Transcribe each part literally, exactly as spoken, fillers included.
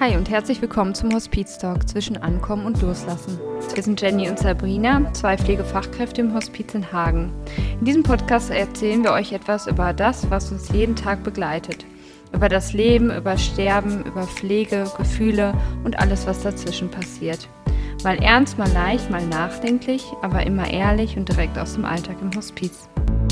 Hi und herzlich willkommen zum Hospiz-Talk zwischen Ankommen und Loslassen. Wir sind Jenny und Sabrina, zwei Pflegefachkräfte im Hospiz in Hagen. In diesem Podcast erzählen wir euch etwas über das, was uns jeden Tag begleitet. Über das Leben, über Sterben, über Pflege, Gefühle und alles, was dazwischen passiert. Mal ernst, mal leicht, mal nachdenklich, aber immer ehrlich und direkt aus dem Alltag im Hospiz.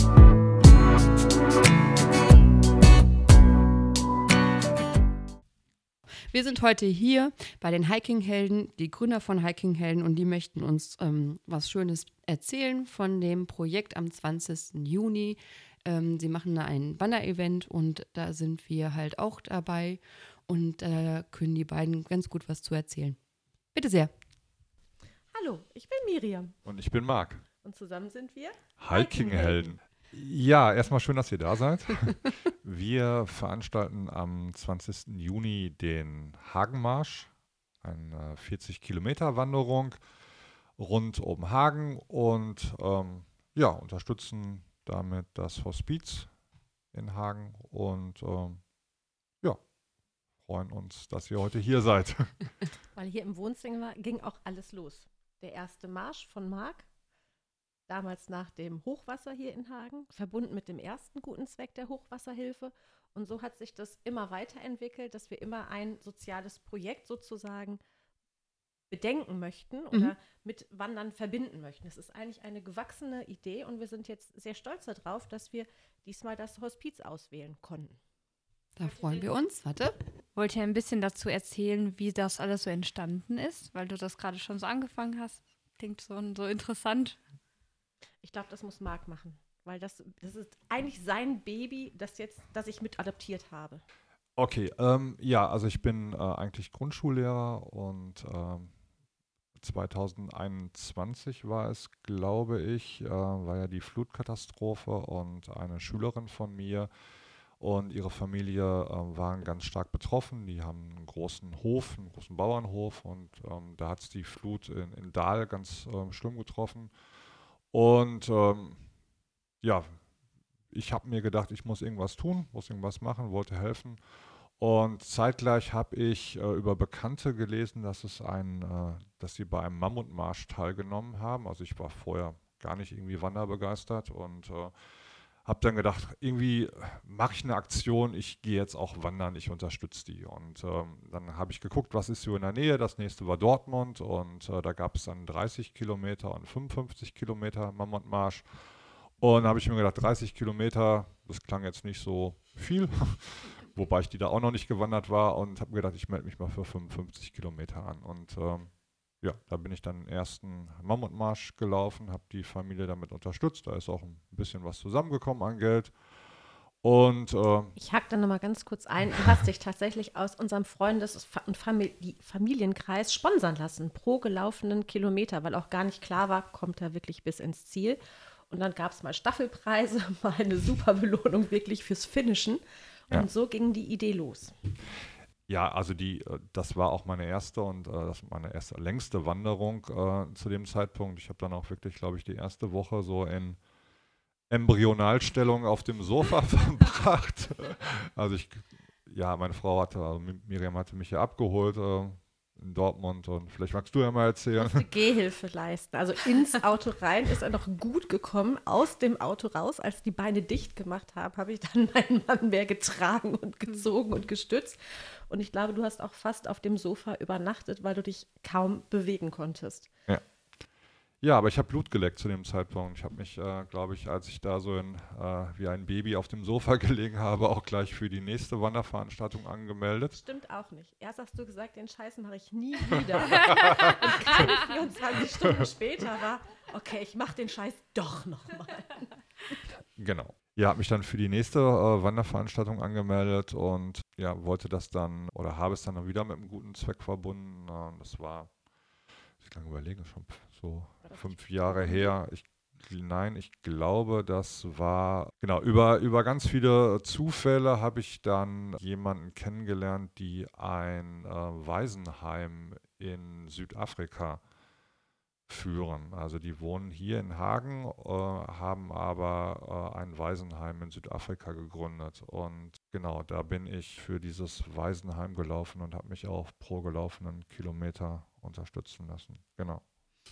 Wir sind heute hier bei den Hiking-Helden, die Gründer von Hiking-Helden, und die möchten uns ähm, was Schönes erzählen von dem Projekt am zwanzigsten Juni. Ähm, sie machen da ein Wanderevent und da sind wir halt auch dabei und da äh, können die beiden ganz gut was zu erzählen. Bitte sehr. Hallo, ich bin Miriam. Und ich bin Marc. Und zusammen sind wir Hiking-Helden. Ja, erstmal schön, dass ihr da seid. Wir veranstalten am zwanzigsten Juni den Hagenmarsch, eine vierzig Kilometer Wanderung rund um Hagen und ähm, ja, unterstützen damit das Hospiz in Hagen und ähm, ja, freuen uns, dass ihr heute hier seid. Weil hier im Wohnzimmer ging auch alles los. Der erste Marsch von Marc, damals nach dem Hochwasser hier in Hagen, verbunden mit dem ersten guten Zweck der Hochwasserhilfe. Und so hat sich das immer weiterentwickelt, dass wir immer ein soziales Projekt sozusagen bedenken möchten oder mhm. mit Wandern verbinden möchten. Es ist eigentlich eine gewachsene Idee und wir sind jetzt sehr stolz darauf, dass wir diesmal das Hospiz auswählen konnten. Da freuen wir uns. Warte. Wollt ihr ein bisschen dazu erzählen, wie das alles so entstanden ist? Weil du das gerade schon so angefangen hast. Klingt so, so interessant. Ich glaube, das muss Marc machen, weil das, das ist eigentlich sein Baby, das jetzt, das ich mit adoptiert habe. Okay, ähm, ja, also ich bin äh, eigentlich Grundschullehrer und ähm, zweitausendeinundzwanzig war es, glaube ich, äh, war ja die Flutkatastrophe und eine Schülerin von mir und ihre Familie äh, waren ganz stark betroffen. Die haben einen großen Hof, einen großen Bauernhof und ähm, da hat es die Flut in, in Dahl ganz ähm, schlimm getroffen. Und ähm, ja, ich habe mir gedacht, ich muss irgendwas tun, muss irgendwas machen, wollte helfen. Und zeitgleich habe ich äh, über Bekannte gelesen, dass es ein, äh, dass sie bei einem Mammutmarsch teilgenommen haben. Also ich war vorher gar nicht irgendwie wanderbegeistert und äh, habe dann gedacht, irgendwie mache ich eine Aktion, ich gehe jetzt auch wandern, ich unterstütze die. Und ähm, dann habe ich geguckt, was ist so in der Nähe. Das nächste war Dortmund und äh, da gab es dann dreißig Kilometer und fünfundfünfzig Kilometer Mammutmarsch. Und da habe ich mir gedacht, dreißig Kilometer, das klang jetzt nicht so viel, wobei ich die da auch noch nicht gewandert war und habe gedacht, ich melde mich mal für fünfundfünfzig Kilometer an. Und ähm, ja, da bin ich dann den ersten Mammutmarsch gelaufen, habe die Familie damit unterstützt. Da ist auch ein bisschen was zusammengekommen an Geld. Und äh, ich hake da nochmal ganz kurz ein. Du hast dich tatsächlich aus unserem Freundes- und Famili- Familienkreis sponsern lassen pro gelaufenen Kilometer, weil auch gar nicht klar war, kommt er wirklich bis ins Ziel. Und dann gab es mal Staffelpreise, mal eine super Belohnung wirklich fürs Finishen. Und ja. So ging die Idee los. Ja, also die, das war auch meine erste und äh, das war meine erste längste Wanderung äh, zu dem Zeitpunkt. Ich habe dann auch wirklich, glaube ich, die erste Woche so in Embryonalstellung auf dem Sofa verbracht. Also ich, ja, meine Frau hatte, also Miriam hatte mich ja abgeholt äh, in Dortmund und vielleicht magst du ja mal erzählen. Ich musste Gehhilfe leisten. Also ins Auto rein ist er noch gut gekommen, aus dem Auto raus. Als die Beine dicht gemacht haben, habe ich dann meinen Mann mehr getragen und gezogen und gestützt. Und ich glaube, du hast auch fast auf dem Sofa übernachtet, weil du dich kaum bewegen konntest. Ja. Ja, aber ich habe Blut geleckt zu dem Zeitpunkt. Ich habe mich, äh, glaube ich, als ich da so in, äh, wie ein Baby auf dem Sofa gelegen habe, auch gleich für die nächste Wanderveranstaltung angemeldet. Stimmt auch nicht. Erst hast du gesagt, den Scheiß mache ich nie wieder. Und keine vierundzwanzig Stunden später war, okay, ich mache den Scheiß doch nochmal. Genau. Ja, habe mich dann für die nächste äh, Wanderveranstaltung angemeldet und ja, wollte das dann oder habe es dann wieder mit einem guten Zweck verbunden. Äh, das war, ich kann überlegen, schon so fünf Jahre her. Ich, nein, ich glaube, das war, genau, über, über ganz viele Zufälle habe ich dann jemanden kennengelernt, die ein äh, Waisenheim in Südafrika führen. Also die wohnen hier in Hagen, äh, haben aber äh, ein Waisenheim in Südafrika gegründet. Und genau, da bin ich für dieses Waisenheim gelaufen und habe mich auch pro gelaufenen Kilometer unterstützen lassen. Genau.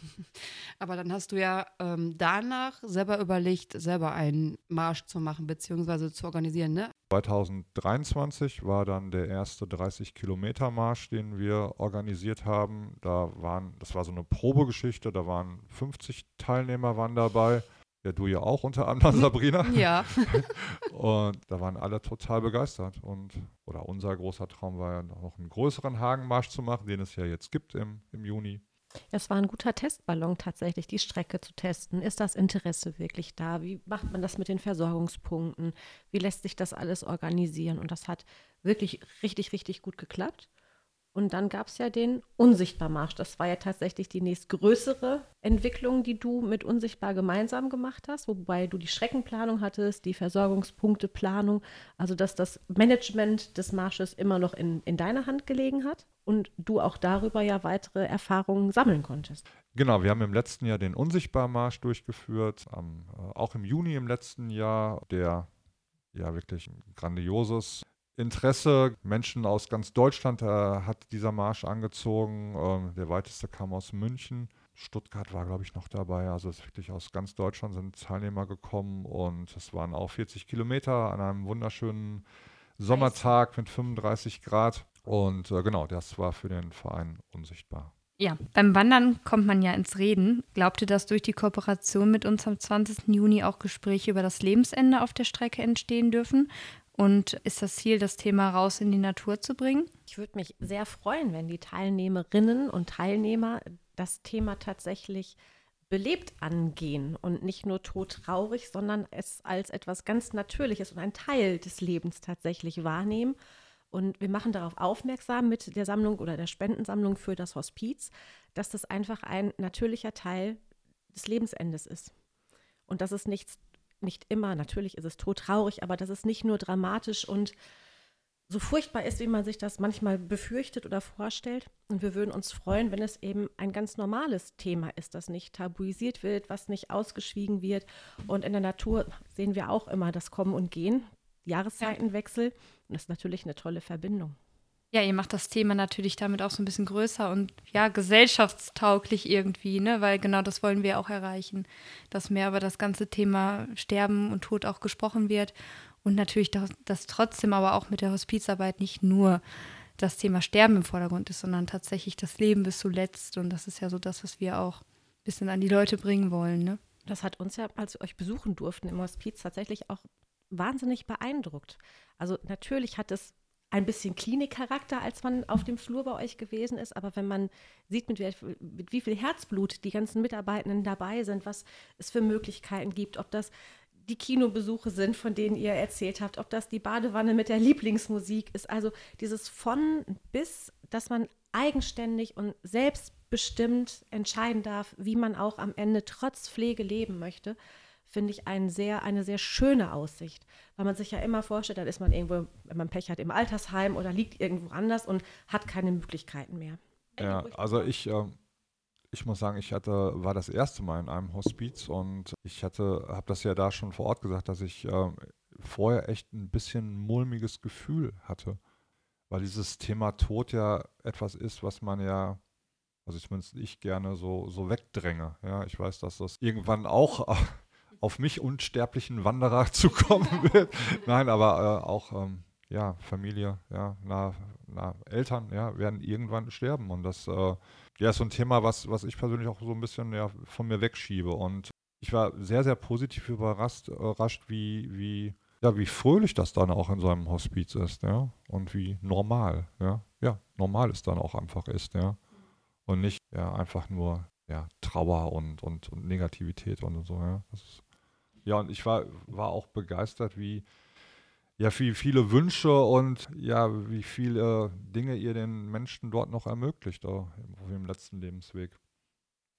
Aber dann hast du ja ähm, danach selber überlegt, selber einen Marsch zu machen, beziehungsweise zu organisieren, ne? zwanzig dreiundzwanzig war dann der erste dreißig-Kilometer-Marsch, den wir organisiert haben. Da waren, das war so eine Probegeschichte, da waren fünfzig Teilnehmer waren dabei. Ja, du ja auch unter anderem, Sabrina. Ja. Und da waren alle total begeistert. Und, oder unser großer Traum war ja noch einen größeren Hagenmarsch zu machen, den es ja jetzt gibt im, im Juni. Es war ein guter Testballon tatsächlich, die Strecke zu testen. Ist das Interesse wirklich da? Wie macht man das mit den Versorgungspunkten? Wie lässt sich das alles organisieren? Und das hat wirklich richtig, richtig gut geklappt. Und dann gab es ja den Unsichtbar-Marsch. Das war ja tatsächlich die nächstgrößere Entwicklung, die du mit Unsichtbar gemeinsam gemacht hast, wobei du die Streckenplanung hattest, die Versorgungspunkteplanung, also dass das Management des Marsches immer noch in, in deiner Hand gelegen hat und du auch darüber ja weitere Erfahrungen sammeln konntest. Genau, wir haben im letzten Jahr den Unsichtbar-Marsch durchgeführt, am, äh, auch im Juni im letzten Jahr, der ja wirklich ein grandioses Interesse. Menschen aus ganz Deutschland äh, hat dieser Marsch angezogen. Ähm, der weiteste kam aus München. Stuttgart war, glaube ich, noch dabei. Also es ist wirklich aus ganz Deutschland sind Teilnehmer gekommen und es waren auch vierzig Kilometer an einem wunderschönen Sommertag mit fünfunddreißig Grad. Und äh, genau, das war für den Verein Unsichtbar. Ja, beim Wandern kommt man ja ins Reden. Glaubt ihr, dass durch die Kooperation mit uns am zwanzigsten Juni auch Gespräche über das Lebensende auf der Strecke entstehen dürfen? Und ist das Ziel, das Thema raus in die Natur zu bringen? Ich würde mich sehr freuen, wenn die Teilnehmerinnen und Teilnehmer das Thema tatsächlich belebt angehen und nicht nur todtraurig, sondern es als etwas ganz Natürliches und ein Teil des Lebens tatsächlich wahrnehmen. Und wir machen darauf aufmerksam mit der Sammlung oder der Spendensammlung für das Hospiz, dass das einfach ein natürlicher Teil des Lebensendes ist. Und dass es nichts, nicht immer, natürlich ist es todtraurig, aber dass es nicht nur dramatisch und so furchtbar ist, wie man sich das manchmal befürchtet oder vorstellt. Und wir würden uns freuen, wenn es eben ein ganz normales Thema ist, das nicht tabuisiert wird, was nicht ausgeschwiegen wird. Und in der Natur sehen wir auch immer das Kommen und Gehen, Jahreszeitenwechsel. Und das ist natürlich eine tolle Verbindung. Ja, ihr macht das Thema natürlich damit auch so ein bisschen größer und ja, gesellschaftstauglich irgendwie, ne? Weil genau das wollen wir auch erreichen, dass mehr über das ganze Thema Sterben und Tod auch gesprochen wird und natürlich, dass, dass trotzdem aber auch mit der Hospizarbeit nicht nur das Thema Sterben im Vordergrund ist, sondern tatsächlich das Leben bis zuletzt und das ist ja so das, was wir auch ein bisschen an die Leute bringen wollen, ne? Das hat uns ja, als wir euch besuchen durften im Hospiz, tatsächlich auch wahnsinnig beeindruckt. Also natürlich hat es ein bisschen Klinikcharakter, als man auf dem Flur bei euch gewesen ist. Aber wenn man sieht, mit, wie, mit wie viel Herzblut die ganzen Mitarbeitenden dabei sind, was es für Möglichkeiten gibt, ob das die Kinobesuche sind, von denen ihr erzählt habt, ob das die Badewanne mit der Lieblingsmusik ist. Also dieses von bis, dass man eigenständig und selbstbestimmt entscheiden darf, wie man auch am Ende trotz Pflege leben möchte, finde ich ein sehr, eine sehr schöne Aussicht, weil man sich ja immer vorstellt, dann ist man irgendwo, wenn man Pech hat, im Altersheim oder liegt irgendwo anders und hat keine Möglichkeiten mehr. Ja, also ich, äh, ich muss sagen, ich hatte, war das erste Mal in einem Hospiz und ich hatte, habe das ja da schon vor Ort gesagt, dass ich äh, vorher echt ein bisschen mulmiges Gefühl hatte, weil dieses Thema Tod ja etwas ist, was man ja, also zumindest ich gerne so, so wegdränge. Ja, ich weiß, dass das irgendwann auch auf mich unsterblichen Wanderer zukommen wird. Nein, aber äh, auch ähm, ja, Familie, ja, na, na, Eltern, ja, werden irgendwann sterben. Und das äh, ja, ist so ein Thema, was, was ich persönlich auch so ein bisschen ja, von mir wegschiebe. Und ich war sehr, sehr positiv überrascht, überrascht wie, wie, ja, wie fröhlich das dann auch in so einem Hospiz ist, ja. Und wie normal, ja. Ja, normal es dann auch einfach ist, ja. Und nicht ja, einfach nur ja, Trauer und, und, und Negativität und so, ja. Das ist, ja, und ich war, war auch begeistert, wie, ja, wie viele Wünsche und ja, wie viele Dinge ihr den Menschen dort noch ermöglicht, auf dem letzten Lebensweg.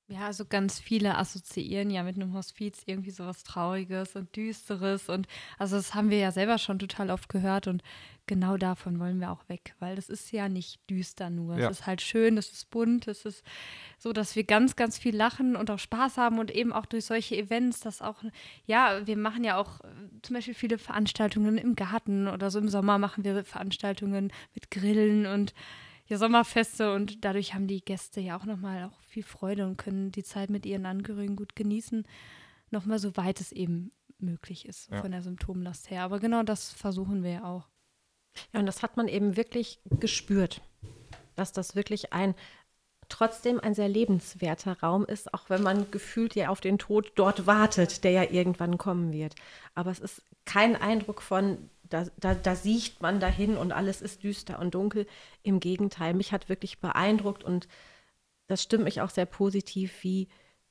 Ja, also ganz viele assoziieren ja mit einem Hospiz irgendwie sowas Trauriges und Düsteres und also das haben wir ja selber schon total oft gehört und genau davon wollen wir auch weg, weil das ist ja nicht düster nur. Es Ja. ist halt schön, es ist bunt, es ist so, dass wir ganz, ganz viel lachen und auch Spaß haben und eben auch durch solche Events, dass auch, ja, wir machen ja auch äh, zum Beispiel viele Veranstaltungen im Garten oder so im Sommer machen wir Veranstaltungen mit Grillen und ja, Sommerfeste und dadurch haben die Gäste ja auch nochmal auch viel Freude und können die Zeit mit ihren Angehörigen gut genießen, nochmal so weit es eben möglich ist Ja. von der Symptomlast her. Aber genau das versuchen wir ja auch. Ja, und das hat man eben wirklich gespürt, dass das wirklich ein, trotzdem ein sehr lebenswerter Raum ist, auch wenn man gefühlt ja auf den Tod dort wartet, der ja irgendwann kommen wird. Aber es ist kein Eindruck von, da, da, da sieht man dahin und alles ist düster und dunkel. Im Gegenteil, mich hat wirklich beeindruckt und das stimmt mich auch sehr positiv, wie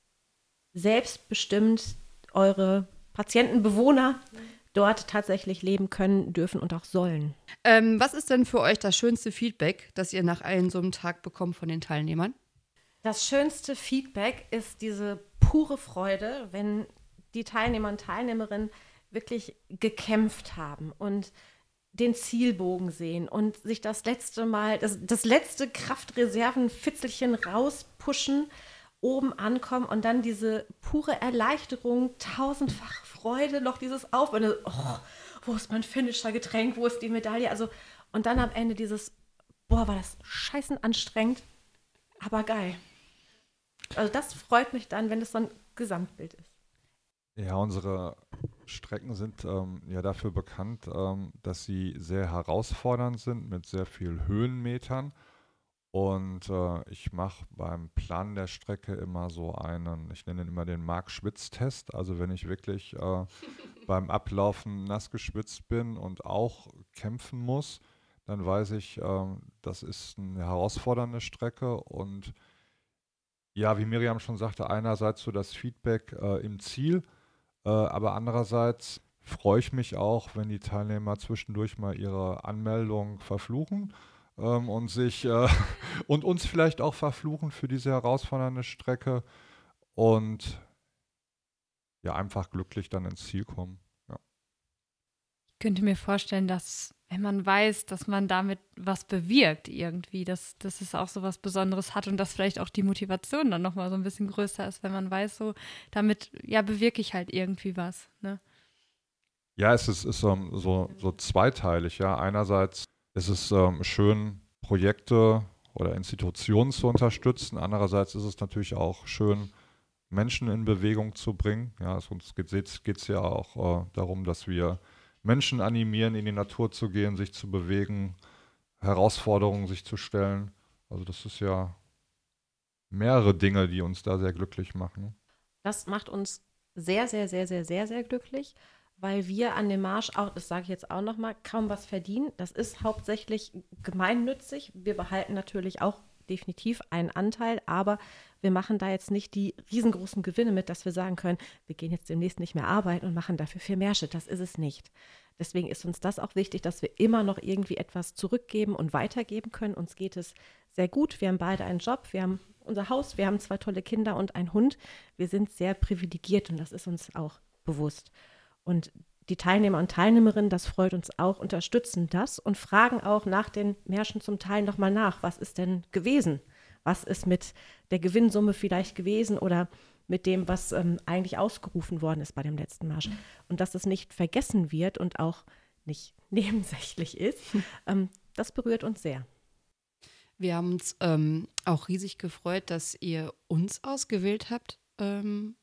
selbstbestimmt eure Patienten, Bewohner dort tatsächlich leben können, dürfen und auch sollen. Ähm, was ist denn für euch das schönste Feedback, das ihr nach einem so einem Tag bekommt von den Teilnehmern? Das schönste Feedback ist diese pure Freude, wenn die Teilnehmer und Teilnehmerinnen wirklich gekämpft haben und den Zielbogen sehen und sich das letzte Mal, das, das letzte Kraftreserven-Fitzelchen rauspushen, oben ankommen und dann diese pure Erleichterung, tausendfach Freude, noch dieses Aufwand, oh, wo ist mein Finisher-Getränk, wo ist die Medaille, also und dann am Ende dieses, boah, war das scheißen anstrengend, aber geil. Also das freut mich dann, wenn es so ein Gesamtbild ist. Ja, unsere Strecken sind ähm, ja dafür bekannt, ähm, dass sie sehr herausfordernd sind mit sehr viel Höhenmetern. Und äh, ich mache beim Planen der Strecke immer so einen, ich nenne ihn immer den Mark-Schwitz-Test. Also wenn ich wirklich äh, beim Ablaufen nass geschwitzt bin und auch kämpfen muss, dann weiß ich, ähm, das ist eine herausfordernde Strecke. Und ja, wie Miriam schon sagte, einerseits so das Feedback äh, im Ziel, äh, aber andererseits freue ich mich auch, wenn die Teilnehmer zwischendurch mal ihre Anmeldung verfluchen ähm, und sich äh, und uns vielleicht auch verfluchen für diese herausfordernde Strecke und ja, einfach glücklich dann ins Ziel kommen. Ja. Ich könnte mir vorstellen, dass, wenn man weiß, dass man damit was bewirkt irgendwie, dass, dass es auch so was Besonderes hat und dass vielleicht auch die Motivation dann nochmal so ein bisschen größer ist, wenn man weiß, so, damit, ja, bewirke ich halt irgendwie was, ne? Ja, es ist, ist ähm, so, so zweiteilig. Ja. Einerseits ist es ähm, schön, Projekte oder Institutionen zu unterstützen. Andererseits ist es natürlich auch schön, Menschen in Bewegung zu bringen. Ja, sonst geht es ja auch äh, darum, dass wir Menschen animieren, in die Natur zu gehen, sich zu bewegen, Herausforderungen sich zu stellen. Also das ist ja mehrere Dinge, die uns da sehr glücklich machen. Das macht uns sehr, sehr, sehr, sehr, sehr, sehr glücklich, weil wir an dem Marsch auch, das sage ich jetzt auch nochmal, kaum was verdienen. Das ist hauptsächlich gemeinnützig. Wir behalten natürlich auch definitiv einen Anteil, aber wir machen da jetzt nicht die riesengroßen Gewinne mit, dass wir sagen können, wir gehen jetzt demnächst nicht mehr arbeiten und machen dafür viel Märsche. Das ist es nicht. Deswegen ist uns das auch wichtig, dass wir immer noch irgendwie etwas zurückgeben und weitergeben können. Uns geht es sehr gut. Wir haben beide einen Job, wir haben unser Haus, wir haben zwei tolle Kinder und einen Hund. Wir sind sehr privilegiert und das ist uns auch bewusst. Und die Teilnehmer und Teilnehmerinnen, das freut uns auch, unterstützen das und fragen auch nach den Märschen zum Teil nochmal nach, was ist denn gewesen? Was ist mit der Gewinnsumme vielleicht gewesen oder mit dem, was ähm, eigentlich ausgerufen worden ist bei dem letzten Marsch? Und dass es nicht vergessen wird und auch nicht nebensächlich ist, ähm, das berührt uns sehr. Wir haben uns ähm, auch riesig gefreut, dass ihr uns ausgewählt habt. Ähm,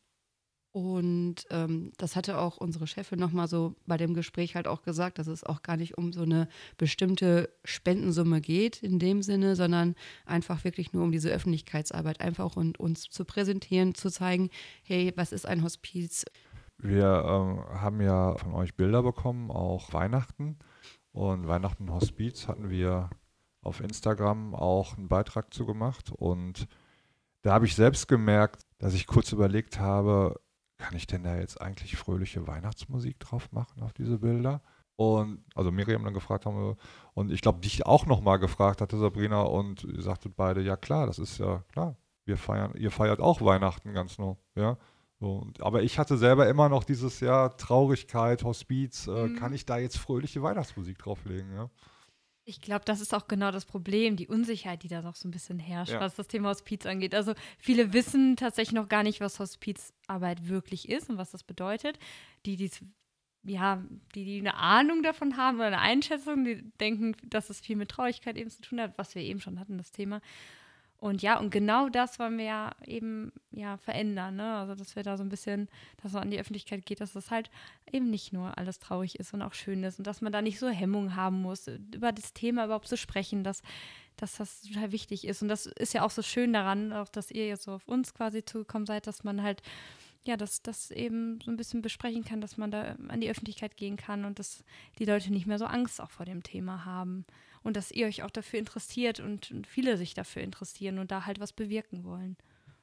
und ähm, das hatte auch unsere Chefin nochmal so bei dem Gespräch halt auch gesagt, dass es auch gar nicht um so eine bestimmte Spendensumme geht in dem Sinne, sondern einfach wirklich nur um diese Öffentlichkeitsarbeit, einfach und uns zu präsentieren, zu zeigen, hey, was ist ein Hospiz? Wir ähm, haben ja von euch Bilder bekommen, auch Weihnachten. Und Weihnachten Hospiz hatten wir auf Instagram auch einen Beitrag zu gemacht. Und da habe ich selbst gemerkt, dass ich kurz überlegt habe, kann ich denn da jetzt eigentlich fröhliche Weihnachtsmusik drauf machen auf diese Bilder? Und also Miriam dann gefragt haben wir, und ich glaube, dich auch nochmal gefragt hatte, Sabrina, und ihr sagtet beide, ja klar, das ist ja klar, wir feiern, ihr feiert auch Weihnachten ganz noch, ja. So, und, aber ich hatte selber immer noch dieses, ja, Traurigkeit, Hospiz, äh, Mhm. kann ich da jetzt fröhliche Weihnachtsmusik drauflegen, ja? Ich glaube, das ist auch genau das Problem, die Unsicherheit, die da noch so ein bisschen herrscht, Ja. was das Thema Hospiz angeht. Also viele wissen tatsächlich noch gar nicht, was Hospizarbeit wirklich ist und was das bedeutet. Die, die ja, die, die eine Ahnung davon haben oder eine Einschätzung, die denken, dass es viel mit Traurigkeit eben zu tun hat, was wir eben schon hatten, das Thema. Und ja, und genau das wollen wir ja eben ja verändern, ne? Also dass wir da so ein bisschen, dass es an die Öffentlichkeit geht, dass das halt eben nicht nur alles traurig ist und auch schön ist und dass man da nicht so Hemmungen haben muss, über das Thema überhaupt zu sprechen, dass, dass das total wichtig ist. Und das ist ja auch so schön daran, auch dass ihr jetzt so auf uns quasi zugekommen seid, dass man halt ja, dass das eben so ein bisschen besprechen kann, dass man da an die Öffentlichkeit gehen kann und dass die Leute nicht mehr so Angst auch vor dem Thema haben. Und dass ihr euch auch dafür interessiert und, und viele sich dafür interessieren und da halt was bewirken wollen.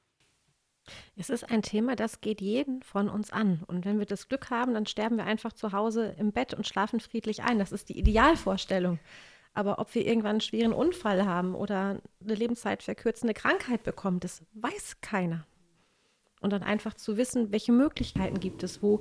Es ist ein Thema, das geht jeden von uns an. Und wenn wir das Glück haben, dann sterben wir einfach zu Hause im Bett und schlafen friedlich ein. Das ist die Idealvorstellung. Aber ob wir irgendwann einen schweren Unfall haben oder eine lebenszeitverkürzende Krankheit bekommen, das weiß keiner. Und dann einfach zu wissen, welche Möglichkeiten gibt es, wo,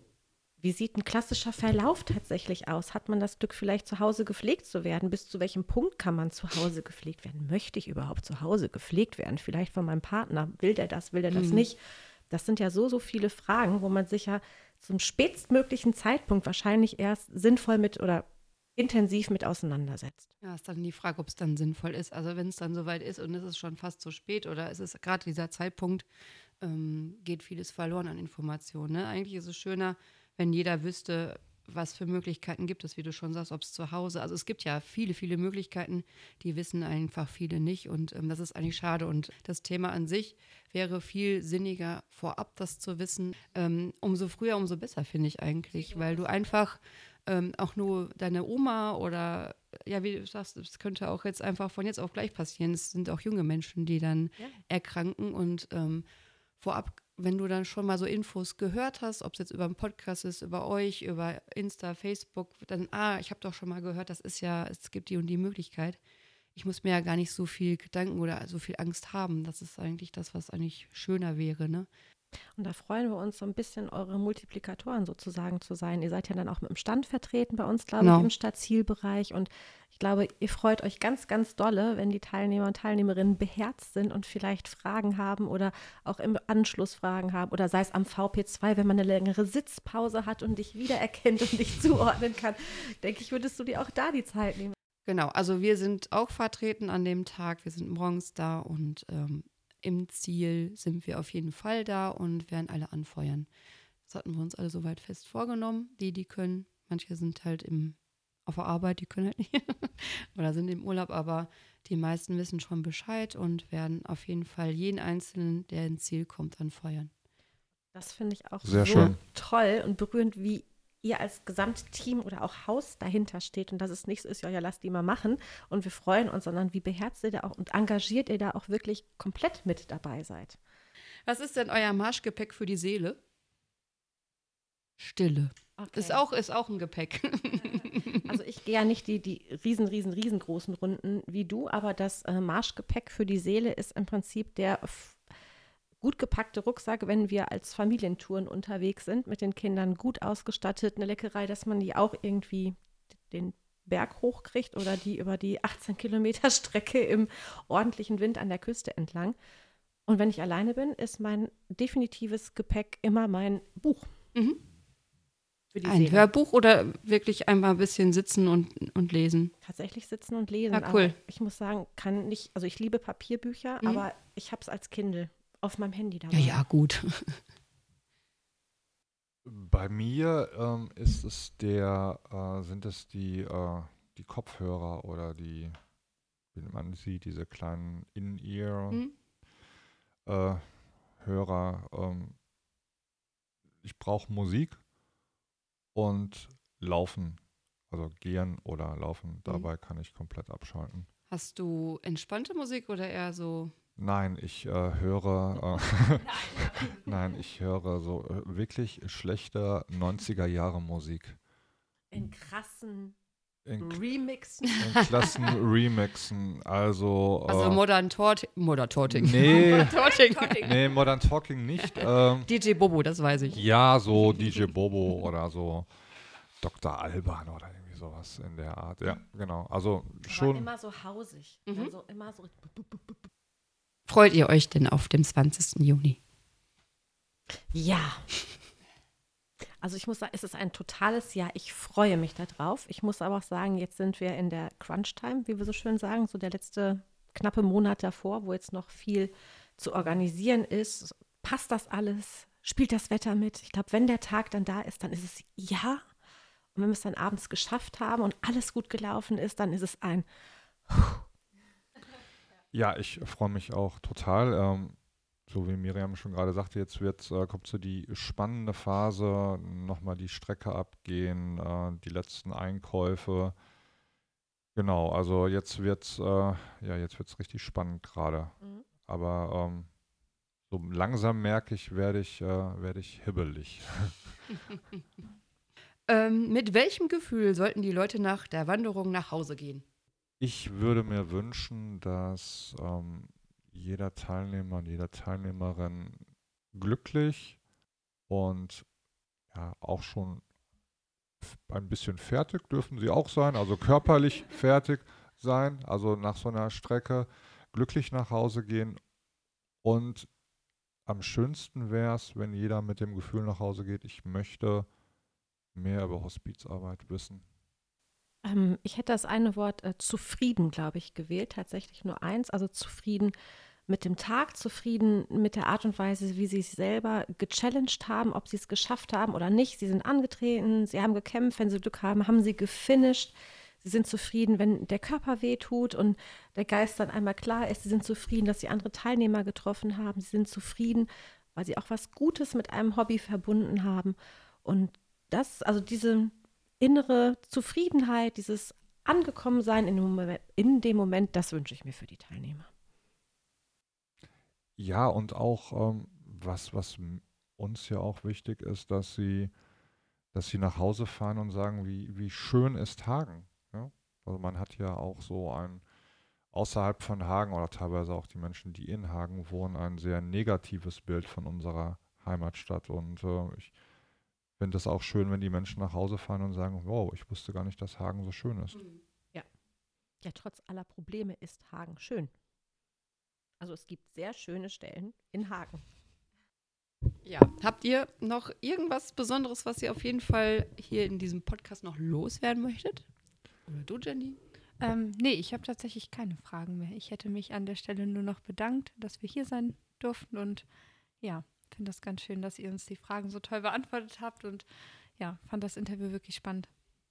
wie sieht ein klassischer Verlauf tatsächlich aus? Hat man das Glück, vielleicht zu Hause gepflegt zu werden? Bis zu welchem Punkt kann man zu Hause gepflegt werden? Möchte ich überhaupt zu Hause gepflegt werden? Vielleicht von meinem Partner. Will der das, will der das Mhm. nicht? Das sind ja so, so viele Fragen, wo man sich ja zum spätestmöglichen Zeitpunkt wahrscheinlich erst sinnvoll mit oder intensiv mit auseinandersetzt. Ja, ist dann die Frage, ob es dann sinnvoll ist. Also wenn es dann soweit ist und es ist schon fast zu spät oder ist es gerade dieser Zeitpunkt, ähm, geht vieles verloren an Informationen. Ne? Eigentlich ist es schöner, wenn jeder wüsste, was für Möglichkeiten gibt es, wie du schon sagst, ob es zu Hause, also es gibt ja viele, viele Möglichkeiten, die wissen einfach viele nicht und ähm, das ist eigentlich schade und das Thema an sich wäre viel sinniger vorab, das zu wissen. Ähm, umso früher, umso besser, finde ich eigentlich, weil du einfach ähm, auch nur deine Oma oder, ja, wie du sagst, es könnte auch jetzt einfach von jetzt auf gleich passieren. Es sind auch junge Menschen, die dann Ja. erkranken und ähm, vorab, wenn du dann schon mal so Infos gehört hast, ob es jetzt über einen Podcast ist, über euch, über Insta, Facebook, dann, ah, ich habe doch schon mal gehört, das ist ja, es gibt die und die Möglichkeit. Ich muss mir ja gar nicht so viel Gedanken oder so viel Angst haben. Das ist eigentlich das, was eigentlich schöner wäre, ne? Und da freuen wir uns so ein bisschen, eure Multiplikatoren sozusagen zu sein. Ihr seid ja dann auch mit dem Stand vertreten bei uns, glaube Genau. ich, im Stadtzielbereich. Und ich glaube, ihr freut euch ganz, ganz dolle, wenn die Teilnehmer und Teilnehmerinnen beherzt sind und vielleicht Fragen haben oder auch im Anschluss Fragen haben. Oder sei es am V P zwei, wenn man eine längere Sitzpause hat und dich wiedererkennt und dich zuordnen kann. Denke ich, würdest du dir auch da die Zeit nehmen. Genau, also wir sind auch vertreten an dem Tag. Wir sind morgens da und ähm, im Ziel sind wir auf jeden Fall da und werden alle anfeuern. Das hatten wir uns alle soweit fest vorgenommen. Die, die können, manche sind halt im, auf der Arbeit, die können halt nicht oder sind im Urlaub, aber die meisten wissen schon Bescheid und werden auf jeden Fall jeden Einzelnen, der ins Ziel kommt, anfeuern. Das finde ich auch Sehr so schön. toll und berührend, wie ihr als Gesamtteam oder auch Haus dahinter steht und dass es nicht so ist, ja, ja, lasst die mal machen und wir freuen uns, sondern wie beherzt ihr da auch und engagiert ihr da auch wirklich komplett mit dabei seid. Was ist denn euer Marschgepäck für die Seele? Stille. Okay. Ist auch, ist auch ein Gepäck. Also ich gehe ja nicht die, die riesen, riesen, riesengroßen Runden wie du, aber das äh, Marschgepäck für die Seele ist im Prinzip der f- gut gepackte Rucksack, wenn wir als Familientouren unterwegs sind, mit den Kindern gut ausgestattet, eine Leckerei, dass man die auch irgendwie den Berg hochkriegt oder die über die achtzehn Kilometer Strecke im ordentlichen Wind an der Küste entlang. Und wenn ich alleine bin, ist mein definitives Gepäck immer mein Buch. Mhm. Für die Ein Seele. Hörbuch oder wirklich einmal ein bisschen sitzen und, und lesen? Tatsächlich sitzen und lesen. Ah, cool. Aber ich muss sagen, kann nicht, also ich liebe Papierbücher, Mhm. aber ich habe es als Kindle auf meinem Handy dabei. Ja, ja, gut. Bei mir ähm, ist es der, äh, sind es die, äh, die Kopfhörer oder die, wie nennt man sie, diese kleinen In-Ear-Hörer. Mhm. Ähm, ich brauche Musik und Laufen, also gehen oder laufen. Dabei kann ich komplett abschalten. Hast du entspannte Musik oder eher so? Nein, ich äh, höre, äh, nein, ich höre so äh, wirklich schlechte neunziger Jahre Musik. In krassen in, Remixen. in Klassen remixen. Also, Also äh, Modern Talking. Modern Talking. nee, Talking. nee, Modern Talking nicht. Ähm, D J Bobo, das weiß ich. ja, so D J Bobo oder so Doktor Alban oder irgendwie sowas in der Art. Ja, genau. Also schon. Aber immer so hausig. Mhm. Also immer so. Freut ihr euch denn auf den zwanzigsten Juni? Ja. Also ich muss sagen, es ist ein totales Jahr. Ich freue mich darauf. Ich muss aber auch sagen, jetzt sind wir in der Crunch-Time, wie wir so schön sagen, so der letzte knappe Monat davor, wo jetzt noch viel zu organisieren ist. Passt das alles? Spielt das Wetter mit? Ich glaube, wenn der Tag dann da ist, dann ist es ja. Und wenn wir es dann abends geschafft haben und alles gut gelaufen ist, dann ist es ein Ja, ich freue mich auch total. Ähm, so wie Miriam schon gerade sagte, jetzt wird, äh, kommt so die spannende Phase, nochmal die Strecke abgehen, äh, die letzten Einkäufe. Genau, also jetzt wird's, äh, ja, jetzt wird's richtig spannend gerade. Mhm. Aber ähm, so langsam merke ich, werde ich, äh, werde ich hibbelig. Ähm, mit welchem Gefühl sollten die Leute nach der Wanderung nach Hause gehen? Ich würde mir wünschen, dass ähm, jeder Teilnehmer und jede Teilnehmerin glücklich und ja auch schon f- ein bisschen fertig dürfen sie auch sein, also körperlich fertig sein, also nach so einer Strecke glücklich nach Hause gehen. Und am schönsten wäre es, wenn jeder mit dem Gefühl nach Hause geht, ich möchte mehr über Hospizarbeit wissen. Ähm, ich hätte das eine Wort äh, zufrieden, glaube ich, gewählt. Tatsächlich nur eins. Also zufrieden mit dem Tag, zufrieden mit der Art und Weise, wie sie sich selber gechallenged haben, ob sie es geschafft haben oder nicht. Sie sind angetreten, sie haben gekämpft, wenn sie Glück haben, haben sie gefinisht. Sie sind zufrieden, wenn der Körper wehtut und der Geist dann einmal klar ist. Sie sind zufrieden, dass sie andere Teilnehmer getroffen haben. Sie sind zufrieden, weil sie auch was Gutes mit einem Hobby verbunden haben. Und das, also diese innere Zufriedenheit, dieses Angekommensein in dem Moment, in dem Moment, das wünsche ich mir für die Teilnehmer. Ja, und auch ähm, was, was m- uns ja auch wichtig ist, dass sie, dass sie nach Hause fahren und sagen, wie, wie schön ist Hagen. Ja? Also man hat ja auch so ein, außerhalb von Hagen oder teilweise auch die Menschen, die in Hagen wohnen, ein sehr negatives Bild von unserer Heimatstadt. Und äh, ich finde es auch schön, wenn die Menschen nach Hause fahren und sagen, wow, ich wusste gar nicht, dass Hagen so schön ist. Ja, trotz aller Probleme ist Hagen schön. Also es gibt sehr schöne Stellen in Hagen. Ja. Habt ihr noch irgendwas Besonderes, was ihr auf jeden Fall hier in diesem Podcast noch loswerden möchtet? Oder du, Jenny? Ähm, nee, ich habe tatsächlich keine Fragen mehr. Ich hätte mich an der Stelle nur noch bedankt, dass wir hier sein durften und ja, finde das ganz schön, dass ihr uns die Fragen so toll beantwortet habt und ja, fand das Interview wirklich spannend.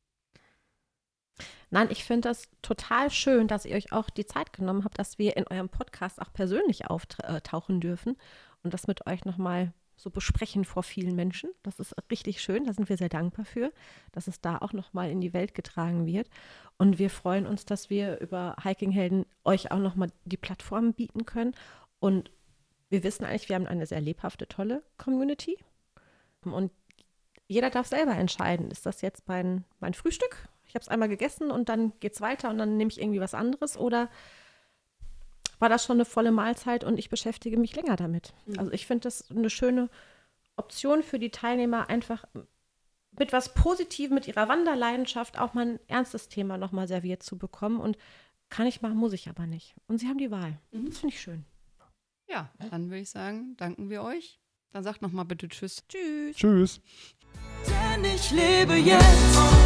Nein, ich finde das total schön, dass ihr euch auch die Zeit genommen habt, dass wir in eurem Podcast auch persönlich auftauchen dürfen und das mit euch nochmal so besprechen vor vielen Menschen. Das ist richtig schön, da sind wir sehr dankbar für, dass es da auch nochmal in die Welt getragen wird. Und wir freuen uns, dass wir über Hiking-Helden euch auch nochmal die Plattform bieten können. Und wir wissen eigentlich, wir haben eine sehr lebhafte, tolle Community. Und jeder darf selber entscheiden, ist das jetzt mein, mein Frühstück? Ich habe es einmal gegessen und dann geht es weiter und dann nehme ich irgendwie was anderes. Oder war das schon eine volle Mahlzeit und ich beschäftige mich länger damit? Mhm. Also ich finde das eine schöne Option für die Teilnehmer, einfach mit was Positivem, mit ihrer Wanderleidenschaft auch mal ein ernstes Thema nochmal serviert zu bekommen. Und kann ich machen, muss ich aber nicht. Und sie haben die Wahl. Mhm. Das finde ich schön. Ja, dann würde ich sagen, danken wir euch. Dann sagt nochmal bitte Tschüss. Tschüss. Tschüss. Denn ich lebe jetzt